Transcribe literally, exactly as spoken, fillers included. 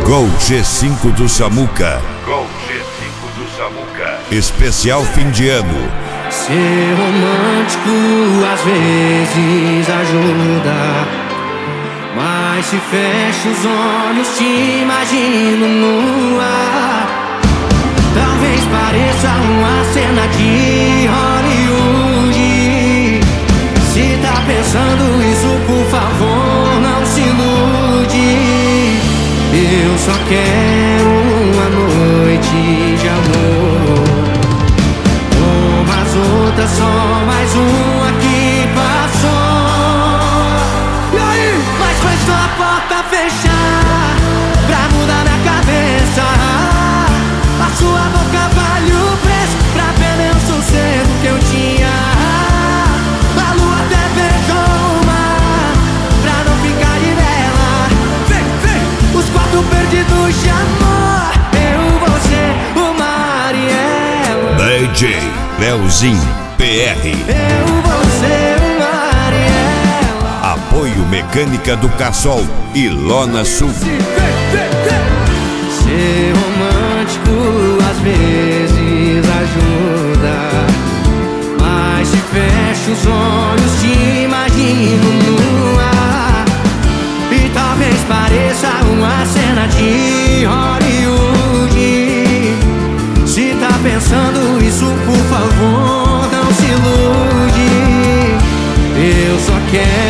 Gol G cinco do Samuca. Gol G cinco do Samuca. Especial fim de ano. Ser romântico às vezes ajuda, mas se fecho os olhos te imagino nua. Talvez pareça uma cena de Hollywood. Se tá pensando isso, por favor, não se ilude. Eu só quero uma noite de amor, como as outras, só mais uma que passou. E aí? Mas foi só a porta fechar pra mudar minha cabeça. A sua boca vale o preço pra perder o sossego que eu tinha. A lua até beijou o mar pra não ficar de vela. Vem, vem, os quatro perdidos de amor, eu, você, o mar e ela. D J Leozinho P R. Eu, você, o mar e ela. Apoio Mecânica do Cassol e Lona Sul. Ser romântico às vezes ajuda, mas se fecho os olhos te imagino nua. E talvez pareça uma cena de Hollywood. Se tá pensando isso, por favor, não se ilude. Eu só quero